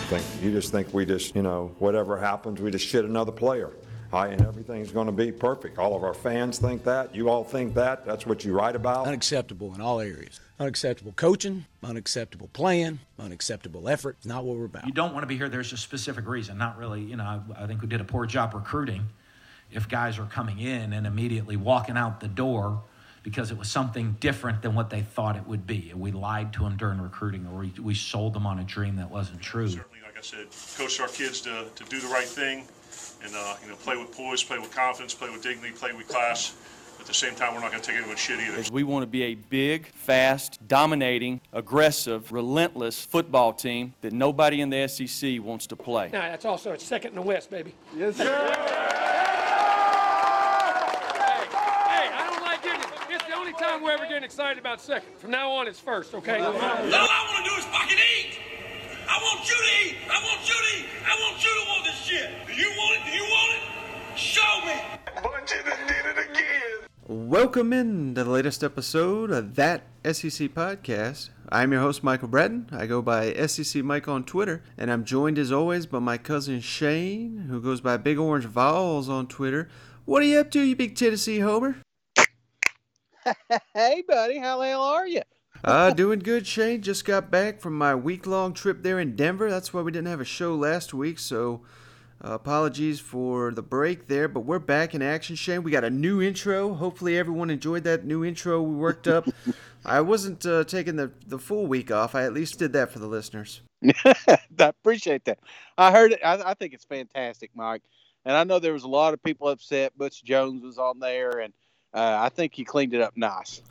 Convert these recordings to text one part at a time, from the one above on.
think we just, whatever happens, we just shit another player. And everything's going to be perfect. All of our fans think that. You all think that. That's what you write about. Unacceptable in all areas. Unacceptable coaching, unacceptable playing, unacceptable effort. Not what we're about. You don't want to be here. There's a specific reason. Not really, I think we did a poor job recruiting if guys are coming in and immediately walking out the door because it was something different than what they thought it would be. We lied to them during recruiting, or we sold them on a dream that wasn't true. Certainly, like I said, coach our kids to do the right thing and play with poise, play with confidence, play with dignity, play with class. At the same time, we're not going to take anyone's shit either. We want to be a big, fast, dominating, aggressive, relentless football team that nobody in the SEC wants to play. Now, that's also a second in the West, baby. Yes, sir. Time we're ever getting excited about second. From now on, it's first, okay? All I want to do is fucking eat. I want you to eat. I want you to eat. I want you to want this shit. Do you want it? Do you want it? Show me. Bunch of them did it again. Welcome in to the latest episode of That SEC Podcast. I'm your host, Michael Breton. I go by SEC Mike on Twitter, and I'm joined as always by my cousin Shane, who goes by Big Orange Vols on Twitter. What are you up to, you big Tennessee homer? Hey, buddy. How the hell are you? Doing good, Shane. Just got back from my week-long trip there in Denver. That's why we didn't have a show last week, so apologies for the break there. But we're back in action, Shane. We got a new intro. Hopefully everyone enjoyed that new intro we worked up. I wasn't taking the full week off. I at least did that for the listeners. I appreciate that. I heard it. I think it's fantastic, Mike. And I know there was a lot of people upset. Butch Jones was on there, and I think he cleaned it up nice.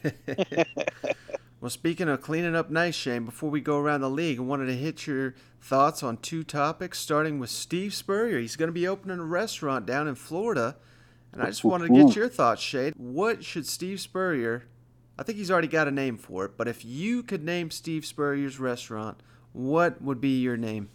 Well, speaking of cleaning up nice, Shane, before we go around the league, I wanted to hit your thoughts on two topics, starting with Steve Spurrier. He's going to be opening a restaurant down in Florida, and I just wanted to get your thoughts, Shane. What should Steve Spurrier, I think he's already got a name for it, but if you could name Steve Spurrier's restaurant, what would be your name?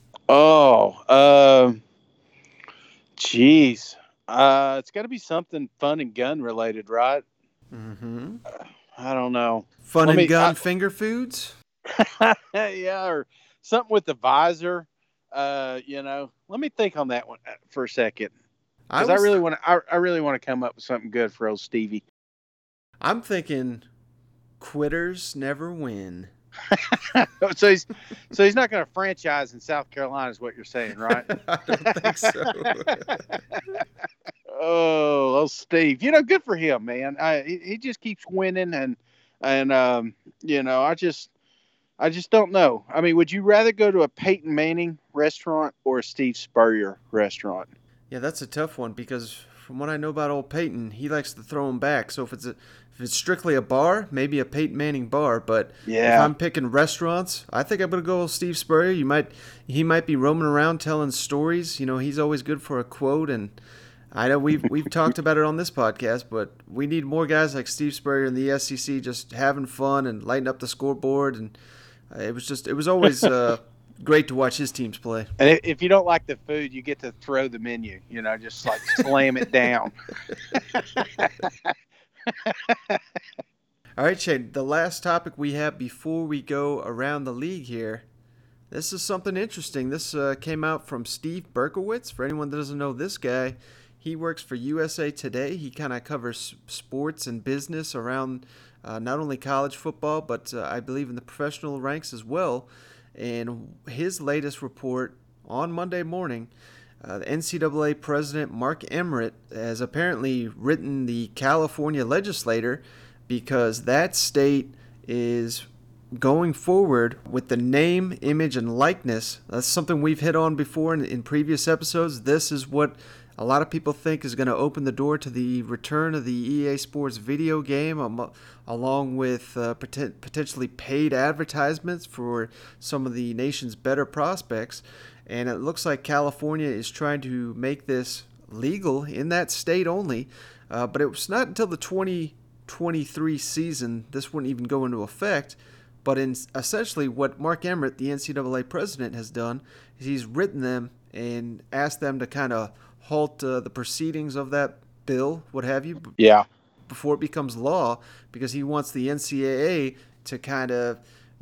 Geez. It's got to be something fun and gun related, right? Mm-hmm. I don't know. Fun and gun finger foods? Yeah, or something with the visor. Let me think on that one for a second. Because I really want to come up with something good for old Stevie. I'm thinking quitters never win. So he's not going to franchise in South Carolina, is what you're saying, right? I don't think so. Oh, Steve, good for him, man. He just keeps winning, and I just don't know. I mean, would you rather go to a Peyton Manning restaurant or a Steve Spurrier restaurant? Yeah, that's a tough one because from what I know about old Peyton, he likes to throw them back. So if it's strictly a bar, maybe a Peyton Manning bar. But if I'm picking restaurants, I think I'm going to go with Steve Spurrier. He might be roaming around telling stories. He's always good for a quote, and I know we've talked about it on this podcast, but we need more guys like Steve Spurrier in the SEC just having fun and lighting up the scoreboard. And it was always great to watch his teams play. And if you don't like the food, you get to throw the menu, just like slam it down. All right, Shane, the last topic we have before we go around the league here, this is something interesting. This came out from Steve Berkowitz. For anyone that doesn't know this guy, he works for USA Today. He kind of covers sports and business around not only college football, but I believe in the professional ranks as well. And his latest report on Monday morning, the NCAA president Mark Emmert has apparently written the California legislator because that state is going forward with the name, image, and likeness. That's something we've hit on before in previous episodes. This is what a lot of people think is going to open the door to the return of the EA Sports video game, along with potentially paid advertisements for some of the nation's better prospects. And it looks like California is trying to make this legal in that state only. But it was not until the 2023 season this wouldn't even go into effect. But essentially what Mark Emmert, the NCAA president, has done is he's written them and asked them to kind of halt the proceedings of that bill, what have you, before it becomes law, because he wants the NCAA to kind of,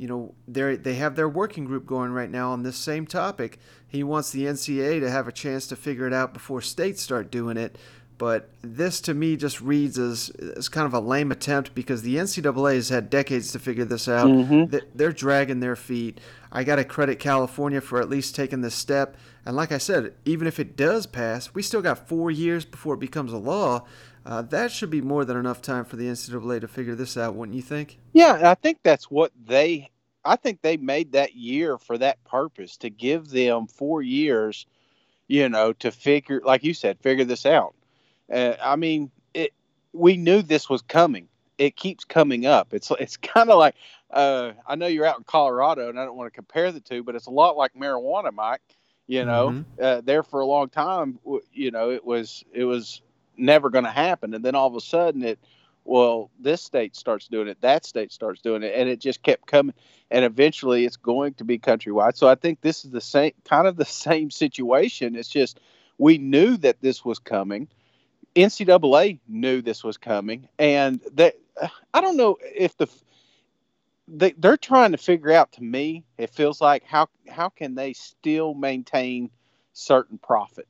they have their working group going right now on this same topic. He wants the NCAA to have a chance to figure it out before states start doing it. But this, to me, just reads as kind of a lame attempt because the NCAA has had decades to figure this out. Mm-hmm. They're dragging their feet. I got to credit California for at least taking this step. And like I said, even if it does pass, we still got 4 years before it becomes a law. That should be more than enough time for the NCAA to figure this out, wouldn't you think? Yeah, I think that's what I think they made that year for that purpose, to give them 4 years, to figure, like you said, figure this out. I mean, we knew this was coming. It keeps coming up. It's kind of like, I know you're out in Colorado, and I don't want to compare the two, but it's a lot like marijuana, Mike. There for a long time, it was never going to happen, and then all of a sudden, this state starts doing it, that state starts doing it, and it just kept coming, and eventually, it's going to be countrywide. So I think this is the same situation. It's just we knew that this was coming. NCAA knew this was coming, and I don't know if they're trying to figure out. To me, it feels like how can they still maintain certain profit,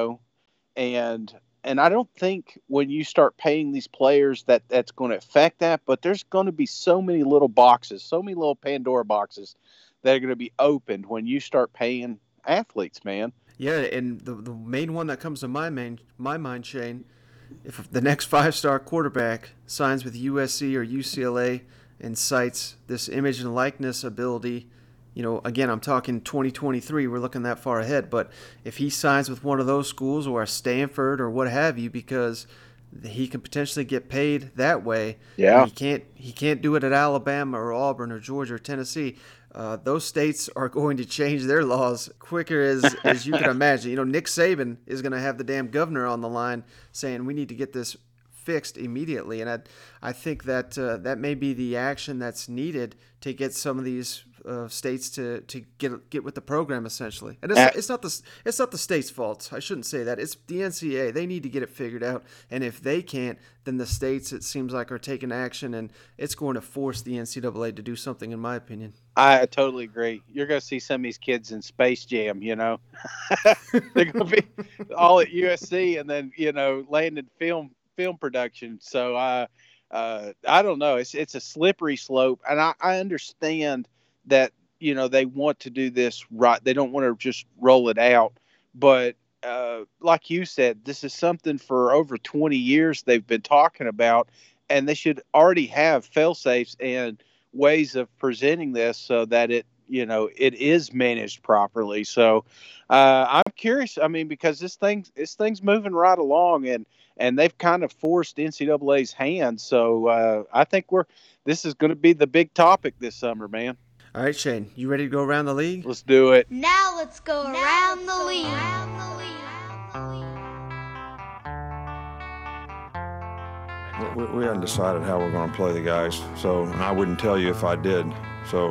and I don't think when you start paying these players that's going to affect that. But there's going to be so many little boxes, so many little Pandora boxes that are going to be opened when you start paying athletes, man. Yeah, and the main one that comes to my mind, Shane, if the next 5-star quarterback signs with USC or UCLA and cites this image and likeness ability, again, I'm talking 2023, we're looking that far ahead, but if he signs with one of those schools or a Stanford or what have you, because he can potentially get paid that way. Yeah. He can't do it at Alabama or Auburn or Georgia or Tennessee. Those states are going to change their laws quicker as you can imagine. Nick Saban is going to have the damn governor on the line saying we need to get this fixed immediately. And I think that that may be the action that's needed to get some of these states to get with the program essentially. And it's not the state's fault. I shouldn't say that. It's the NCAA. They need to get it figured out. And if they can't, then the states, it seems like, are taking action, and it's going to force the NCAA to do something, in my opinion. I totally agree. You're going to see some of these kids in Space Jam, They're going to be all at USC and then, landing film production. So I don't know. It's a slippery slope. And I understand that, they want to do this right. They don't want to just roll it out. But like you said, this is something for over 20 years they've been talking about, and they should already have fail-safes and ways of presenting this so that it is managed properly. So I'm curious. I mean, because this thing's moving right along, and they've kind of forced NCAA's hand. So I think this is going to be the big topic this summer, man. All right, Shane, you ready to go around the league? Let's do it. Now let's go around the league. We haven't decided how we're going to play the guys, and I wouldn't tell you if I did. So,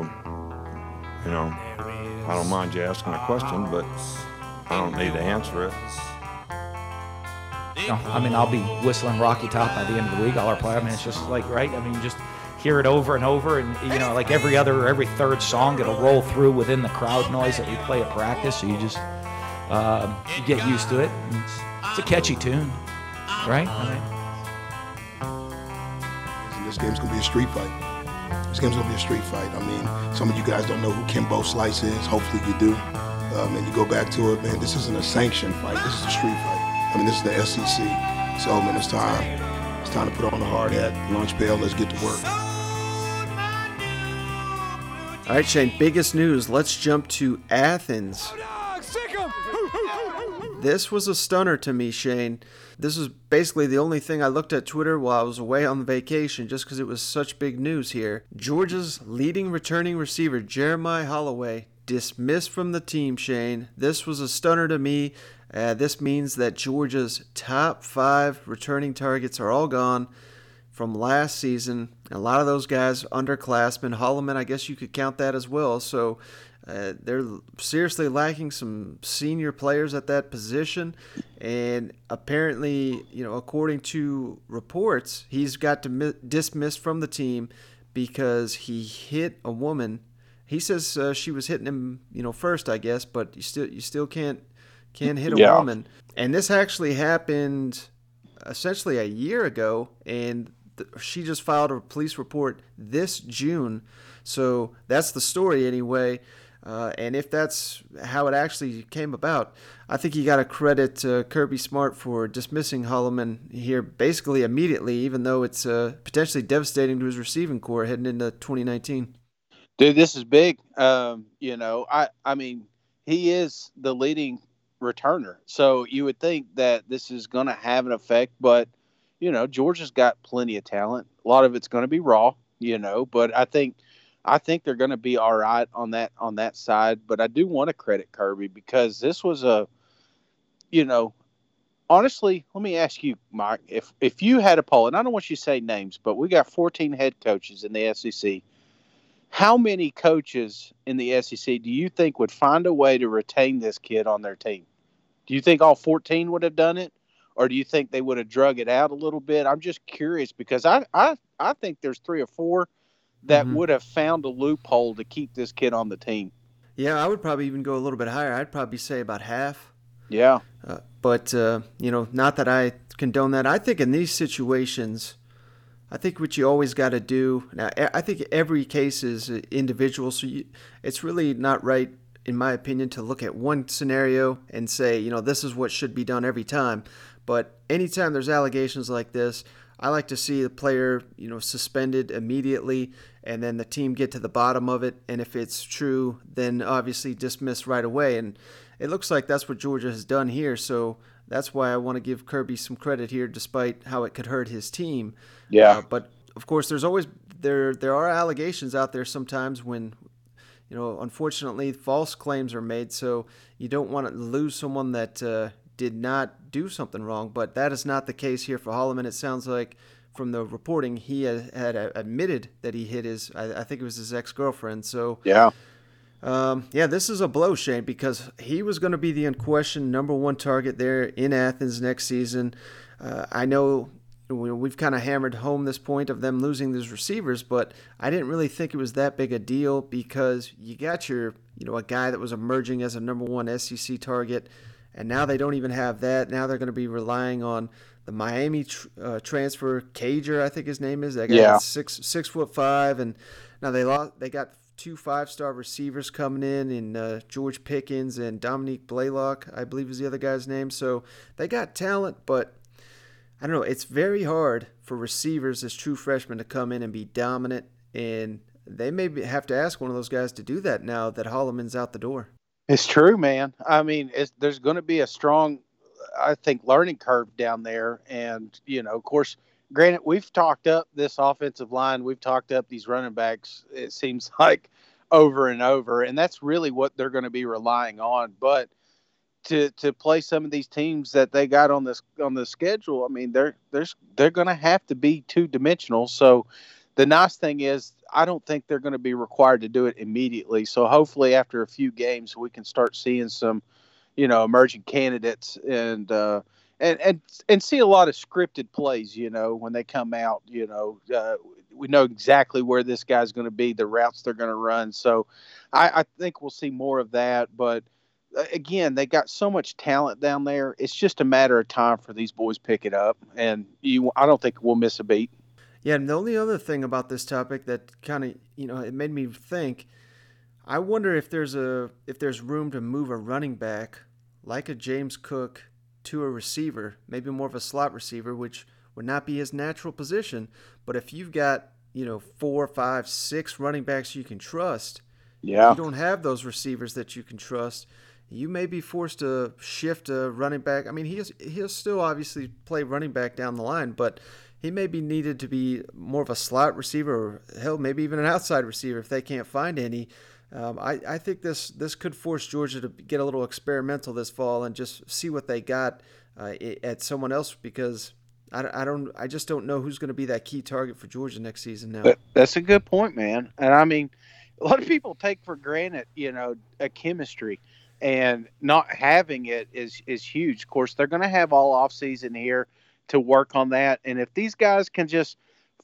I don't mind you asking a question, but I don't need to answer it. I'll be whistling Rocky Top by the end of the week. All our players, it's just like, right? You just hear it over and over, and like every third song, it'll roll through within the crowd noise that we play at practice. So you just you get used to it. It's a catchy tune, right? This game's gonna be a street fight. This game's gonna be a street fight. Some of you guys don't know who Kimbo Slice is. Hopefully you do. And you go back to it, man. This isn't a sanctioned fight. This is a street fight. This is the SEC. So, man, it's time. It's time to put on the hard hat, lunch bell. Let's get to work. All right, Shane. Biggest news. Let's jump to Athens. This was a stunner to me, Shane. This is basically the only thing I looked at Twitter while I was away on vacation, just because it was such big news here. Georgia's leading returning receiver, Jeremiah Holloway, dismissed from the team, Shane. This was a stunner to me. This means that Georgia's top 5 returning targets are all gone from last season. A lot of those guys underclassmen. Holloman, I guess you could count that as well. So they're seriously lacking some senior players at that position. And apparently, according to reports, he's got dismissed from the team because he hit a woman. He says she was hitting him, first, I guess, but you still can't hit a woman. And this actually happened essentially a year ago, and she just filed a police report this June. So that's the story anyway. And if that's how it actually came about, I think you got to credit Kirby Smart for dismissing Holloman here basically immediately, even though it's potentially devastating to his receiving core heading into 2019. Dude, this is big. I mean, he is the leading returner, so you would think that this is going to have an effect. But Georgia's got plenty of talent. A lot of it's going to be raw, But I think they're going to be all right on that side. But I do want to credit Kirby because this was honestly, let me ask you, Mike, if you had a poll, and I don't want you to say names, but we got 14 head coaches in the SEC. How many coaches in the SEC do you think would find a way to retain this kid on their team? Do you think all 14 would have done it? Or do you think they would have drug it out a little bit? I'm just curious because I think there's 3 or 4 that would have found a loophole to keep this kid on the team. Yeah, I would probably even go a little bit higher. I'd probably say about half. Yeah. But not that I condone that. I think in these situations, I think what you always got to do. Now, I think every case is individual, so it's really not right, in my opinion, to look at one scenario and say, this is what should be done every time. But anytime there's allegations like this, I like to see the player, suspended immediately, and then the team get to the bottom of it. And if it's true, then obviously dismiss right away. And it looks like that's what Georgia has done here. So that's why I want to give Kirby some credit here, despite how it could hurt his team. Yeah. But of course, there's always there are allegations out there sometimes when, unfortunately, false claims are made. So you don't want to lose someone that did not do something wrong. But that is not the case here for Holloman. It sounds like from the reporting he had admitted that he hit I think it was his ex-girlfriend. So yeah. This is a blow, Shane, because he was going to be the unquestioned number 1 target there in Athens next season. I know we've kind of hammered home this point of them losing these receivers, but I didn't really think it was that big a deal because you got your, a guy that was emerging as a number 1 SEC target, and now they don't even have that. Now they're going to be relying on the Miami transfer, Cager, I think his name is. That guy is 6'5", and now they got 2 5-star receivers coming in George Pickens and Dominique Blaylock, I believe is the other guy's name. So they got talent, but I don't know. It's very hard for receivers as true freshmen to come in and be dominant, and they may have to ask one of those guys to do that now that Holloman's out the door. It's true, man. I mean, there's going to be a strong, I think, learning curve down there. And, of course, granted, we've talked up this offensive line. We've talked up these running backs, it seems like, over and over. And that's really what they're going to be relying on. But to play some of these teams that they got on the schedule, I mean, they're going to have to be 2-dimensional. So the nice thing is I don't think they're going to be required to do it immediately. So hopefully after a few games we can start seeing some, emerging candidates and see a lot of scripted plays, when they come out, we know exactly where this guy's going to be, the routes they're going to run. So I think we'll see more of that. But again, they got so much talent down there. It's just a matter of time for these boys pick it up. And I don't think we'll miss a beat. Yeah, and the only other thing about this topic that kind of, it made me think, I wonder if there's room to move a running back like a James Cook to a receiver, maybe more of a slot receiver, which would not be his natural position. But if you've got, 4, 5, 6 running backs you can trust, you don't have those receivers that you can trust, you may be forced to shift a running back. I mean, he'll still obviously play running back down the line, but he may be needed to be more of a slot receiver or, hell, maybe even an outside receiver if they can't find any. I think this could force Georgia to get a little experimental this fall and just see what they got at someone else because I just don't know who's going to be that key target for Georgia next season now. That's a good point, man. And I mean, a lot of people take for granted, a chemistry, and not having it is huge. Of course, they're going to have all off season here to work on that. And if these guys can just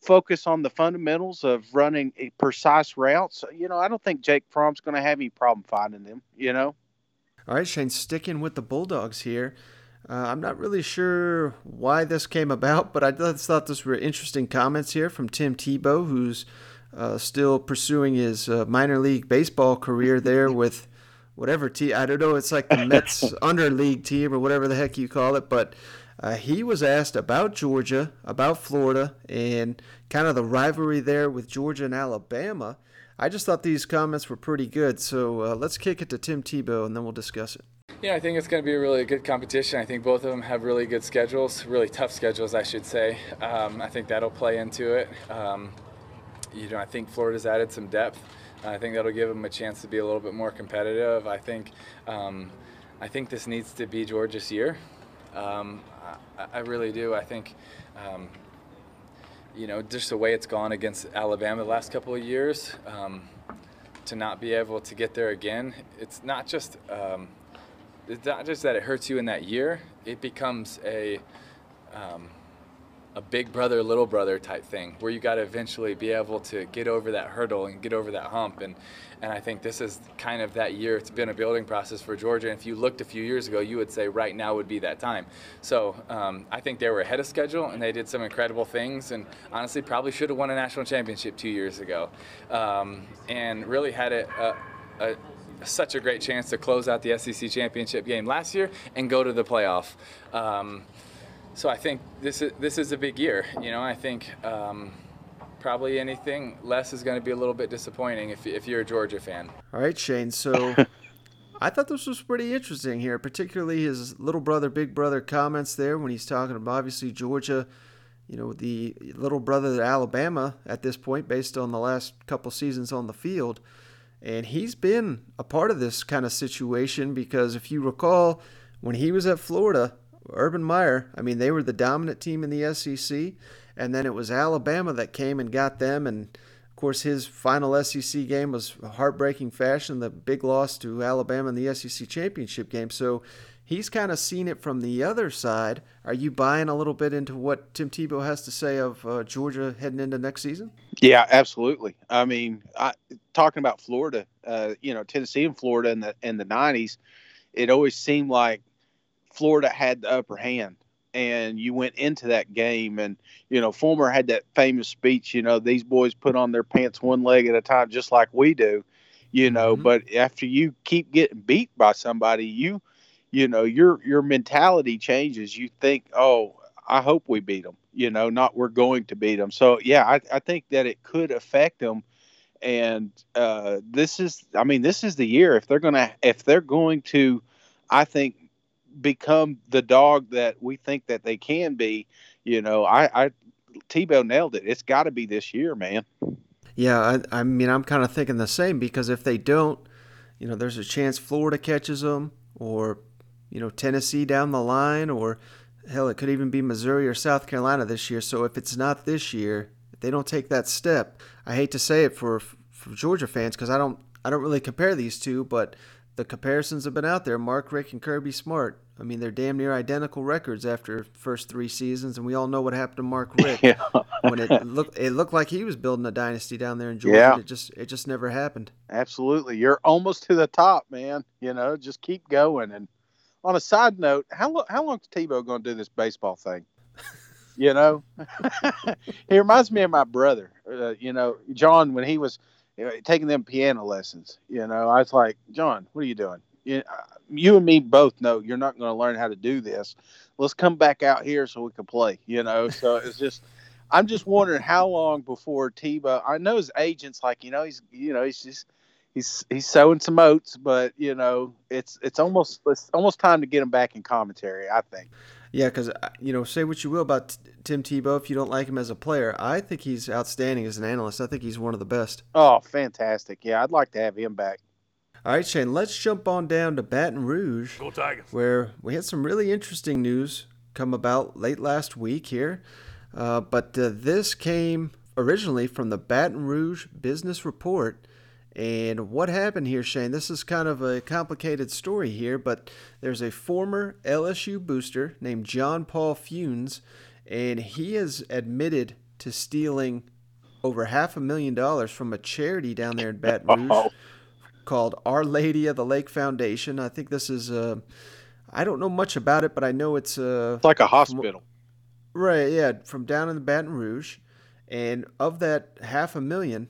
focus on the fundamentals of running a precise routes, I don't think Jake Fromm's going to have any problem finding them, All right, Shane, sticking with the Bulldogs here. I'm not really sure why this came about, but I just thought those were interesting comments here from Tim Tebow, who's still pursuing his minor league baseball career there with whatever team. I don't know, it's like the Mets under-league team or whatever the heck you call it, but he was asked about Georgia, about Florida, and kind of the rivalry there with Georgia and Alabama. I just thought these comments were pretty good, so let's kick it to Tim Tebow, and then we'll discuss it. Yeah, I think it's going to be a really good competition. I think both of them have really good schedules, really tough schedules, I should say. I think that'll play into it. I think Florida's added some depth. I think that'll give them a chance to be a little bit more competitive. I think this needs to be Georgia's year. I really do. I think, just the way it's gone against Alabama the last couple of years, to not be able to get there again, it's not just that it hurts you in that year. It becomes a big brother, little brother type thing where you got to eventually be able to get over that hurdle and get over that hump. And I think this is kind of that year. It's been a building process for Georgia. And if you looked a few years ago, you would say right now would be that time. So I think they were ahead of schedule and they did some incredible things. And honestly, probably should have won a national championship 2 years ago, and really had such a great chance to close out the SEC championship game last year and go to the playoff. So I think this is a big year. I think probably anything less is going to be a little bit disappointing if you're a Georgia fan. All right, Shane. So I thought this was pretty interesting here, particularly his little brother, big brother comments there when he's talking about obviously Georgia, the little brother to Alabama at this point based on the last couple seasons on the field. And he's been a part of this kind of situation because if you recall, when he was at Florida, Urban Meyer, they were the dominant team in the SEC, and then it was Alabama that came and got them. And, of course, his final SEC game was a heartbreaking fashion, the big loss to Alabama in the SEC championship game. So he's kind of seen it from the other side. Are you buying a little bit into what Tim Tebow has to say of Georgia heading into next season? Yeah, absolutely. Talking about Florida, Tennessee and Florida in the 90s, it always seemed like Florida had the upper hand. And you went into that game and, Fulmer had that famous speech, these boys put on their pants one leg at a time, just like we do, but after you keep getting beat by somebody, your mentality changes. You think, oh, I hope we beat them, not we're going to beat them. So, yeah, I think that it could affect them. And this is the year if they're going to, I think, become the dog that we think that they can be. Tebow nailed it. It's got to be this year, man. Yeah, I'm kind of thinking the same because if they don't, there's a chance Florida catches them or, Tennessee down the line or, hell, it could even be Missouri or South Carolina this year. So if it's not this year, if they don't take that step, I hate to say it for Georgia fans because I don't really compare these two, but the comparisons have been out there. Mark Richt and Kirby Smart. They're damn near identical records after first 3 seasons, and we all know what happened to Mark Richt when it looked like he was building a dynasty down there in Georgia. Yeah. It just never happened. Absolutely, you're almost to the top, man. Just keep going. And on a side note, how long is Tebow going to do this baseball thing? He reminds me of my brother. John, when he was taking them piano lessons. I was like, John, what are you doing? You and me both know you're not going to learn how to do this. Let's come back out here so we can play, So it's just, I'm just wondering how long before Tebow, I know his agent's like, he's sowing some oats, but it's almost time to get him back in commentary, I think. Yeah, because, say what you will about Tim Tebow if you don't like him as a player. I think he's outstanding as an analyst. I think he's one of the best. Oh, fantastic. Yeah, I'd like to have him back. All right, Shane, let's jump on down to Baton Rouge, Go Tigers, where we had some really interesting news come about late last week here. But this came originally from the Baton Rouge Business Report. And what happened here, Shane, this is kind of a complicated story here, but there's a former LSU booster named John Paul Funes, and he has admitted to stealing over $500,000 from a charity down there in Baton Rouge called Our Lady of the Lake Foundation. I think this is I don't know much about it, but I know it's like a hospital. Right, yeah, from down in the Baton Rouge. And of that $500,000,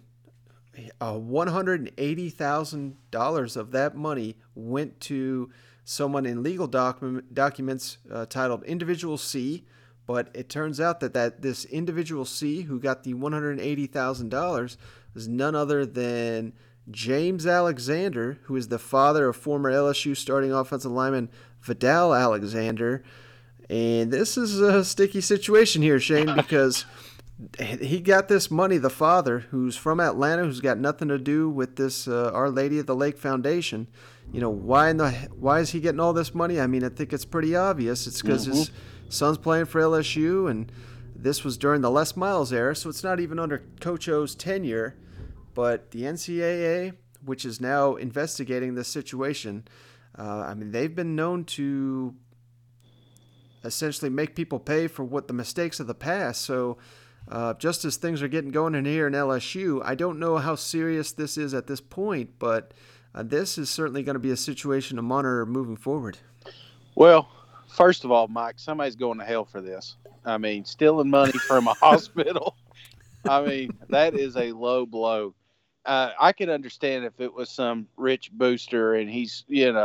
$180,000 of that money went to someone in legal documents titled Individual C. But it turns out that this Individual C who got the $180,000 was none other than James Alexander, who is the father of former LSU starting offensive lineman Vidal Alexander. And this is a sticky situation here, Shane, because he got this money, the father, who's from Atlanta, who's got nothing to do with this Our Lady of the Lake Foundation. You know, why is he getting all this money? I mean, I think it's pretty obvious. It's because his son's playing for LSU, and this was during the Les Miles era, so it's not even under Coach O's tenure. But the NCAA, which is now investigating this situation, I mean, they've been known to essentially make people pay for what the mistakes of the past. So just as things are getting going in here in LSU, I don't know how serious this is at this point, but this is certainly going to be a situation to monitor moving forward. Well, first of all, Mike, somebody's going to hell for this. I mean, stealing money from a hospital. I mean, that is a low blow. I could understand if it was some rich booster and he's, just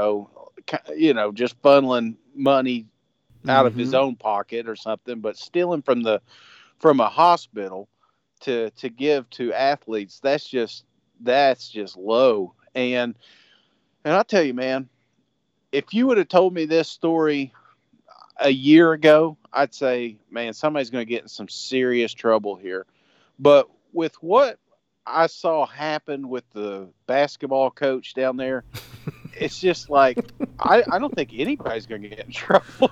funneling money out of his own pocket or something, but stealing from a hospital to give to athletes, that's just low. And I'll tell you, man, if you would have told me this story a year ago, I'd say, man, somebody's going to get in some serious trouble here. But with what I saw happen with the basketball coach down there, it's just like, I don't think anybody's going to get in trouble,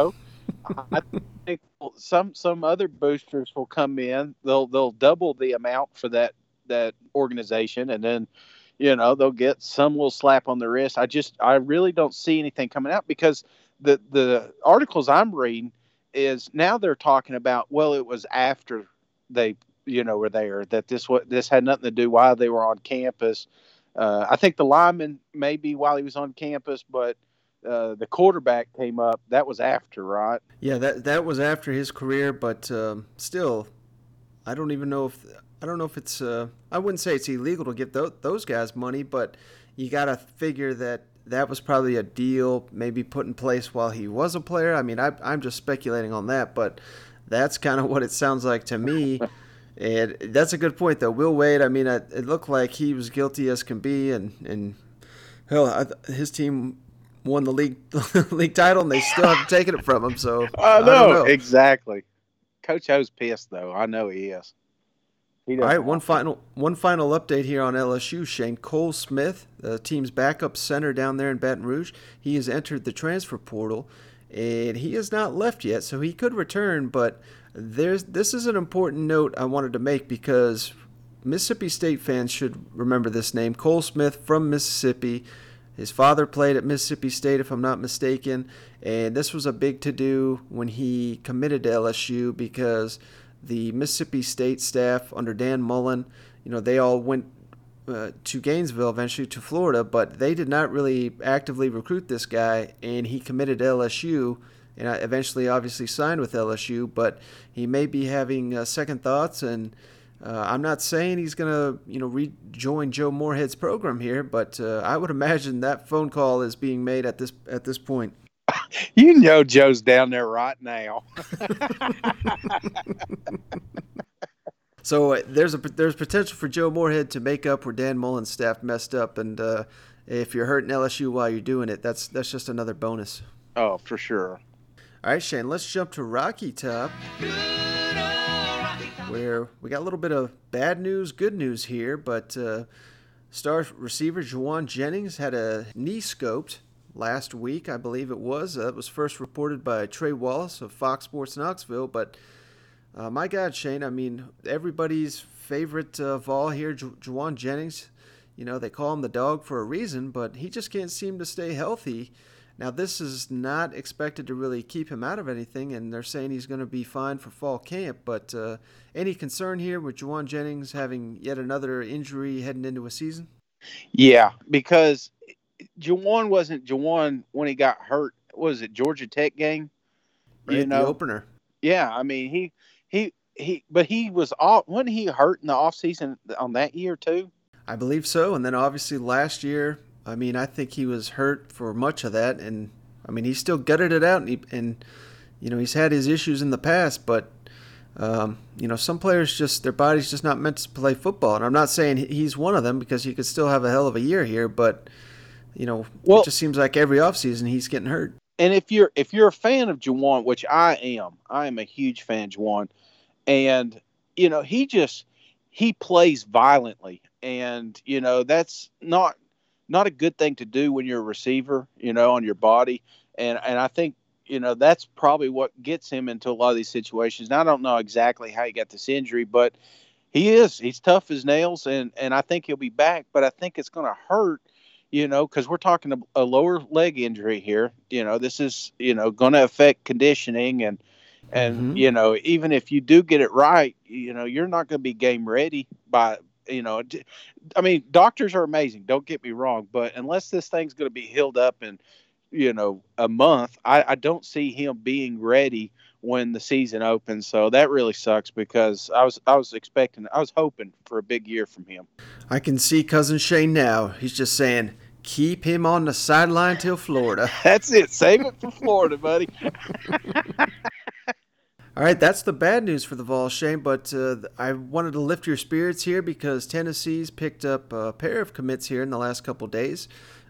I think some other boosters will come in. They'll double the amount for that organization, and then, they'll get some little slap on the wrist. I really don't see anything coming out, because the articles I'm reading is now they're talking about, well, it was after they were there, that this had nothing to do while they were on campus. I think the lineman maybe while he was on campus, but the quarterback came up. That was after, right? Yeah, that was after his career, but still, I don't know if it's. I wouldn't say it's illegal to give those guys money, but you got to figure that was probably a deal maybe put in place while he was a player. I mean, I'm just speculating on that, but that's kind of what it sounds like to me. And that's a good point, though. Will Wade, I mean, it looked like he was guilty as can be, and hell, his team won the league title, and they still haven't taken it from him. So I don't know. Exactly. Coach O's pissed, though. I know he is. All right, one final update here on LSU. Shane, Cole Smith, the team's backup center down there in Baton Rouge, he has entered the transfer portal, and he has not left yet, so he could return. But this is an important note I wanted to make, because Mississippi State fans should remember this name. Cole Smith from Mississippi. His father played at Mississippi State, if I'm not mistaken, and this was a big to-do when he committed to LSU, because the Mississippi State staff under Dan Mullen, they all went to Gainesville, eventually to Florida, but they did not really actively recruit this guy, and he committed to LSU, and eventually obviously signed with LSU, but he may be having second thoughts, and I'm not saying he's going to, rejoin Joe Moorhead's program here, but I would imagine that phone call is being made at this point. Joe's down there right now. So there's potential for Joe Moorhead to make up where Dan Mullen's staff messed up, and if you're hurting LSU while you're doing it, that's just another bonus. Oh, for sure. All right, Shane, let's jump to Rocky Top, where we got a little bit of bad news, good news here, but star receiver Juwan Jennings had a knee scoped last week, I believe it was. That was first reported by Trey Wallace of Fox Sports Knoxville, but my God, Shane, I mean, everybody's favorite Vol here, Juwan Jennings, they call him the dog for a reason, but he just can't seem to stay healthy. Now, this is not expected to really keep him out of anything, and they're saying he's going to be fine for fall camp. But any concern here with Jauan Jennings having yet another injury heading into a season? Yeah, because Jauan wasn't Jauan when he got hurt. What was it, Georgia Tech game? Right, the opener. Yeah, I mean, but he was off. Wasn't he hurt in the offseason on that year too? I believe so. And then obviously last year, I mean, I think he was hurt for much of that. And I mean, he still gutted it out. And you know, he's had his issues in the past. But, you know, some players just, their body's just not meant to play football. And I'm not saying he's one of them because he could still have a hell of a year here. But, you know, it just seems like every offseason he's getting hurt. And if you're a fan of Jauan, which I am a huge fan of Jauan. And, you know, he plays violently. And, you know, that's not a good thing to do when you're a receiver, you know, on your body. And I think, you know, that's probably what gets him into a lot of these situations. Now, I don't know exactly how he got this injury, but he's tough as nails. And I think he'll be back. But I think it's going to hurt, you know, because we're talking a lower leg injury here. You know, this is, you know, going to affect conditioning and you know, even if you do get it right, you know, you're not going to be game ready by, you know, I mean, doctors are amazing. Don't get me wrong. But unless this thing's going to be healed up in, you know, a month, I don't see him being ready when the season opens. So that really sucks because I was hoping for a big year from him. I can see Cousin Shane now. He's just saying, keep him on the sideline till Florida. That's it. Save it for Florida, buddy. All right, that's the bad news for the Vols, Shane, but I wanted to lift your spirits here because Tennessee's picked up a pair of commits here in the last couple days.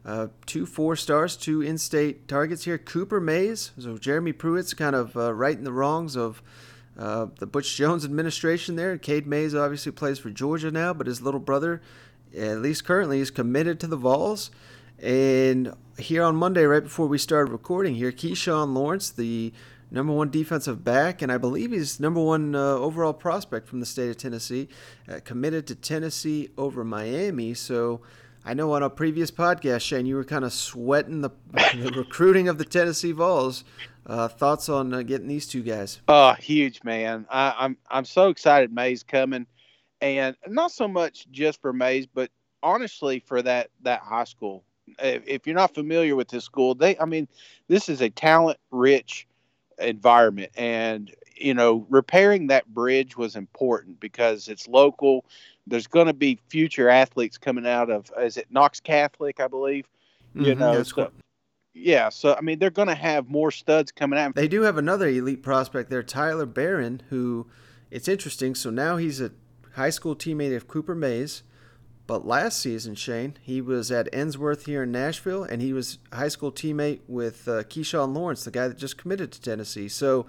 2 4-stars, 2 in-state targets here. Cooper Mays, so Jeremy Pruitt's kind of righting the wrongs of the Butch Jones administration there. Cade Mays obviously plays for Georgia now, but his little brother, at least currently, is committed to the Vols. And here on Monday, right before we started recording here, Keyshawn Lawrence, the number 1 defensive back, and I believe he's number 1 overall prospect from the state of Tennessee, committed to Tennessee over Miami. So I know on a previous podcast, Shane, you were kind of sweating the recruiting of the Tennessee Vols. Thoughts on getting these 2 guys? Oh, huge, man. I'm so excited Mays coming, and not so much just for Mays, but honestly for that high school. If you're not familiar with this school, this is a talent-rich environment, and you know, repairing that bridge was important because it's local. There's going to be future athletes coming out of, is it Knox Catholic, I believe? You know, so, yeah. So I mean, they're going to have more studs coming out. They do have another elite prospect there, Tyler Barron, who it's interesting. So now he's a high school teammate of Cooper Mays. But last season, Shane, he was at Ensworth here in Nashville, and he was a high school teammate with Keyshawn Lawrence, the guy that just committed to Tennessee. So,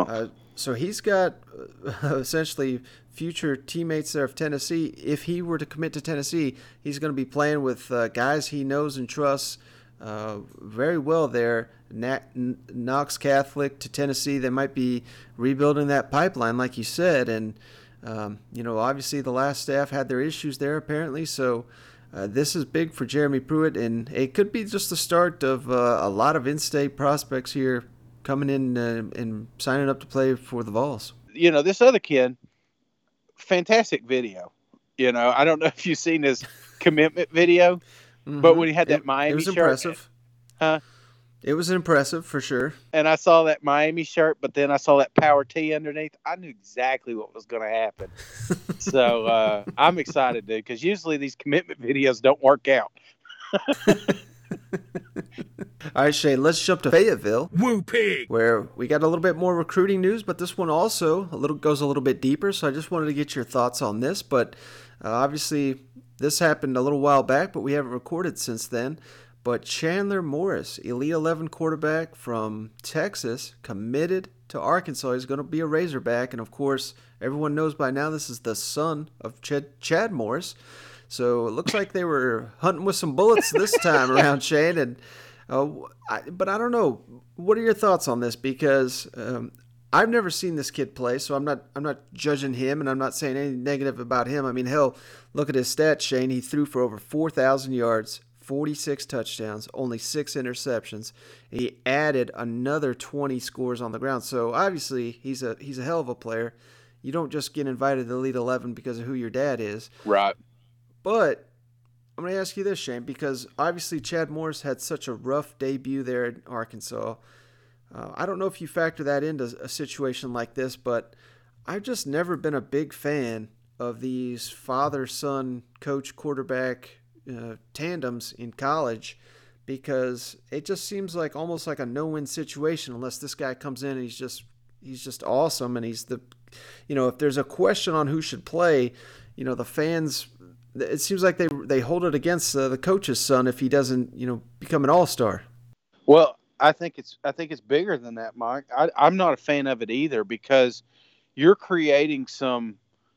so he's got essentially future teammates there of Tennessee. If he were to commit to Tennessee, he's going to be playing with guys he knows and trusts very well there. Knox Catholic to Tennessee, they might be rebuilding that pipeline, like you said, and you know, obviously the last staff had their issues there apparently, so this is big for Jeremy Pruitt, and it could be just the start of a lot of in-state prospects here coming in and signing up to play for the Vols. You know, this other kid, fantastic video. You know, I don't know if you've seen his commitment video, but when he had that Miami shirt. It was impressive. Huh? It was impressive for sure. And I saw that Miami shirt, but then I saw that Power T underneath. I knew exactly what was going to happen. So I'm excited, dude, because usually these commitment videos don't work out. All right, Shane, let's jump to Fayetteville. Woo pig! Where we got a little bit more recruiting news, but this one also goes a little bit deeper, so I just wanted to get your thoughts on this. But obviously, this happened a little while back, but we haven't recorded since then. But Chandler Morris, Elite 11 quarterback from Texas, committed to Arkansas. He's going to be a Razorback. And, of course, everyone knows by now this is the son of Chad Morris. So it looks like they were hunting with some bullets this time around, Shane. And, but I don't know. What are your thoughts on this? Because I've never seen this kid play, so I'm not judging him, and I'm not saying anything negative about him. I mean, hell, look at his stats, Shane. He threw for over 4,000 yards, 46 touchdowns, only 6 interceptions. He added another 20 scores on the ground. So obviously he's a hell of a player. You don't just get invited to the Elite 11 because of who your dad is. Right. But I'm going to ask you this, Shane, because obviously Chad Morris had such a rough debut there at Arkansas. I don't know if you factor that into a situation like this, but I've just never been a big fan of these father-son coach-quarterback tandems in college, because it just seems like almost like a no-win situation unless this guy comes in and he's just awesome, and he's the, if there's a question on who should play, the fans, it seems like they hold it against the coach's son if he doesn't become an all-star. Well, I think it's bigger than that, Mike. I'm not a fan of it either, because you're creating some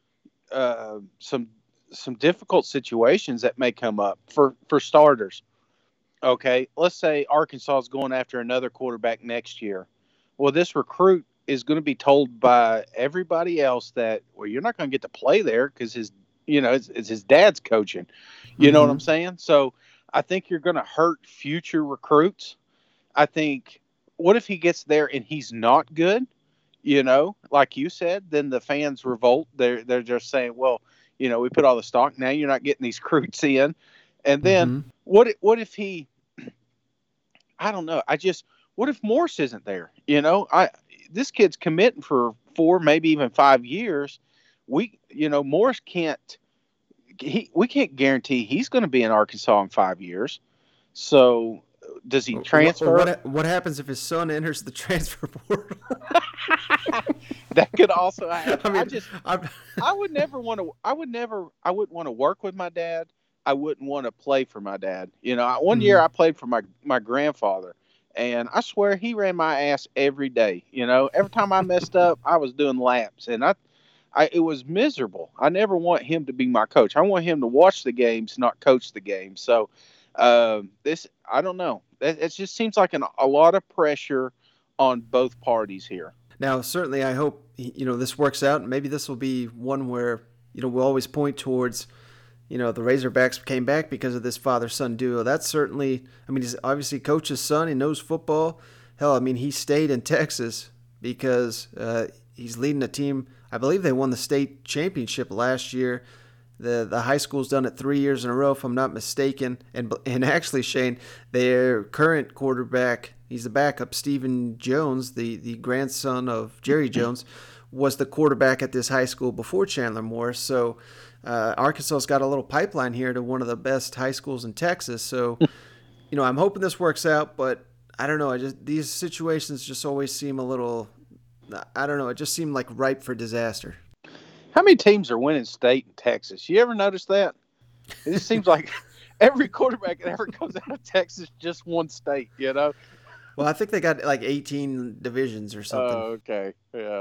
difficult situations that may come up for starters. Okay, let's say Arkansas is going after another quarterback next year. Well, this recruit is going to be told by everybody else that, well, you're not going to get to play there because it's his dad's coaching. You know what I'm saying? So I think you're going to hurt future recruits. I think, what if he gets there and he's not good? Like you said, then the fans revolt. They're just saying, well, we put all the stock. Now you're not getting these recruits in. And then what if he, I don't know. What if Morris isn't there? This kid's committing for 4, maybe even 5 years. Morris can't, we can't guarantee he's going to be in Arkansas in 5 years. So does he transfer? What happens if his son enters the transfer portal? That could also happen. I wouldn't want to work with my dad. I wouldn't want to play for my dad. One year I played for my grandfather, and I swear he ran my ass every day. Every time I messed up, I was doing laps, and it was miserable. I never want him to be my coach. I want him to watch the games, not coach the games. So I don't know. It just seems like a lot of pressure on both parties here. Now, certainly, I hope this works out, and maybe this will be one where we'll always point towards the Razorbacks came back because of this father-son duo. That's certainly, he's obviously coach's son. He knows football. Hell, he stayed in Texas because he's leading a team. I believe they won the state championship last year. The high school's done it 3 years in a row, if I'm not mistaken. And actually, Shane, their current quarterback, he's the backup, Stephen Jones, the grandson of Jerry Jones, was the quarterback at this high school before Chandler Morris. So Arkansas's got a little pipeline here to one of the best high schools in Texas. So, I'm hoping this works out, but I don't know. These situations just always seem a little, I don't know. It just seemed like ripe for disaster. How many teams are winning state in Texas? You ever notice that? It just seems like every quarterback that ever comes out of Texas just won state, Well, I think they got like 18 divisions or something. Oh, okay. Yeah.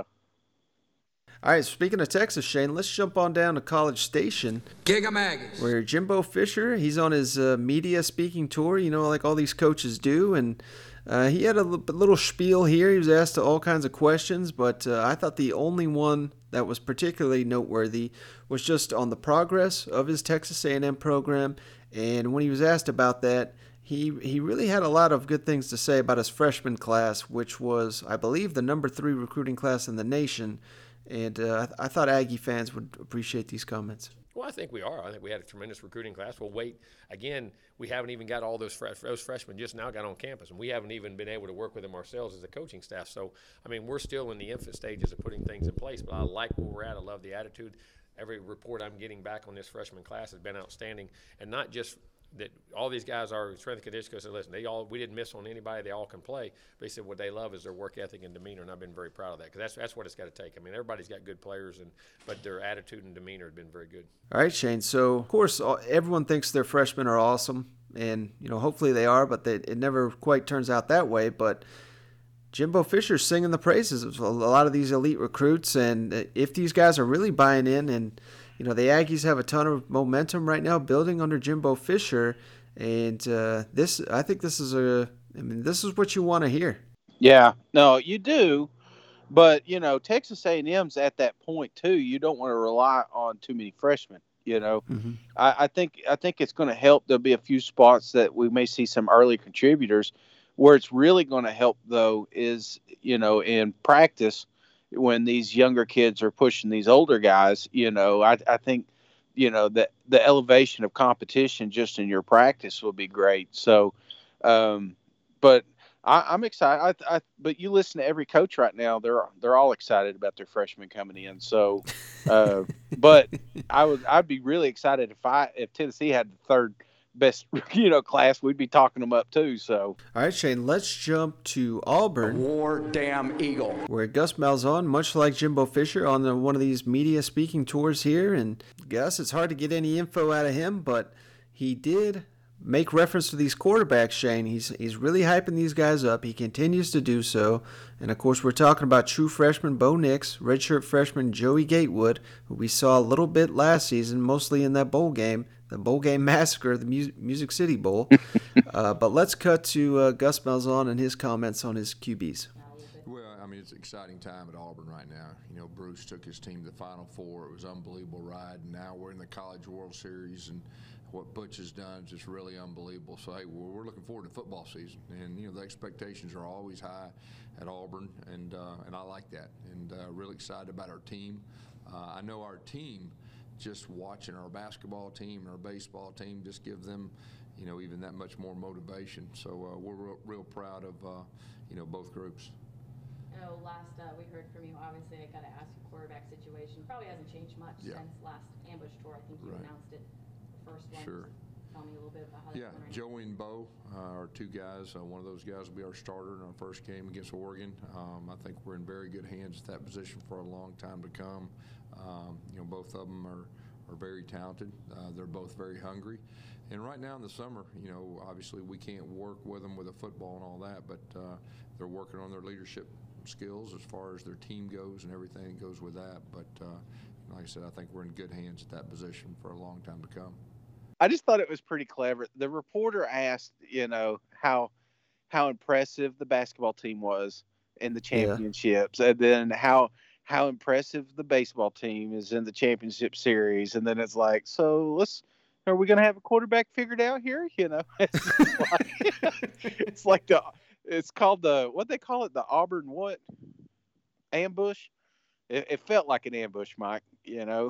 All right, speaking of Texas, Shane, let's jump on down to College Station. Giga-Maggots. Where Jimbo Fisher, he's on his media speaking tour, like all these coaches do, and he had a little spiel here. He was asked all kinds of questions, but I thought the only one that was particularly noteworthy was just on the progress of his Texas A&M program. And when he was asked about that, he really had a lot of good things to say about his freshman class, which was, I believe, the number 3 recruiting class in the nation. And I thought Aggie fans would appreciate these comments. Well, I think we are. I think we had a tremendous recruiting class. We'll wait. Again, we haven't even got all those freshmen just now got on campus, and we haven't even been able to work with them ourselves as a coaching staff. So, we're still in the infant stages of putting things in place, but I like where we're at. I love the attitude. Every report I'm getting back on this freshman class has been outstanding, and not just that all these guys are strength and conditioning coaches. Listen, we didn't miss on anybody. They all can play. But they said what they love is their work ethic and demeanor, and I've been very proud of that because that's what it's got to take. Everybody's got good players, but their attitude and demeanor have been very good. All right, Shane. So, of course, everyone thinks their freshmen are awesome, and hopefully they are, but it never quite turns out that way. But Jimbo Fisher's singing the praises of a lot of these elite recruits, and if these guys are really buying in and the Aggies have a ton of momentum right now building under Jimbo Fisher, and I think this is what you want to hear. Yeah, no, you do, but Texas A&M's at that point too. You don't want to rely on too many freshmen. You know, I think it's going to help. There'll be a few spots that we may see some early contributors. Where it's really going to help, though, is, you know, in practice when these younger kids are pushing these older guys. You know, I think, you know, that the elevation of competition just in your practice will be great. So, but I'm excited. But you listen to every coach right now; they're all excited about their freshmen coming in. So, but I'd be really excited if Tennessee had the third best, you know, class. We'd be talking them up too. So, all right, Shane, let's jump to Auburn. War damn Eagle. Where Gus Malzahn, much like Jimbo Fisher, on one of these media speaking tours here. And Gus, it's hard to get any info out of him, but he did make reference to these quarterbacks, Shane. He's really hyping these guys up. He continues to do so. And, of course, we're talking about true freshman Bo Nix, redshirt freshman Joey Gatewood, who we saw a little bit last season, mostly in that bowl game, the bowl game massacre, the Music City Bowl. But let's cut to Gus Malzahn and his comments on his QBs. Well, I mean, it's an exciting time at Auburn right now. You know, Bruce took his team to the Final Four. It was an unbelievable ride. And now we're in the College World Series, and what Butch has done is just really unbelievable. So, hey, we're looking forward to football season. And, you know, the expectations are always high at Auburn, and I like that. And really excited about our team. I know our team, just watching our basketball team and our baseball team, just give them, you know, even that much more motivation. So we're real proud of, you know, both groups. I know last we heard from you, obviously I got to ask you, quarterback situation probably hasn't changed much since last ambush tour. I think you announced it the first one. Sure. Tell me a little bit about how that's going right now. Joey and Bo are two guys. One of those guys will be our starter in our first game against Oregon. I think we're in very good hands at that position for a long time to come. You know, both of them are very talented. They're both very hungry. And right now in the summer, you know, obviously we can't work with them with a football and all that, but they're working on their leadership skills as far as their team goes and everything that goes with that. But like I said, I think we're in good hands at that position for a long time to come. I just thought it was pretty clever. The reporter asked, you know, how impressive the basketball team was in the championships, and then how impressive the baseball team is in the championship series. And then it's like, so are we going to have a quarterback figured out here? You know, it's like it's called what they call it, the Auburn ambush. It felt like an ambush, Mike, you know.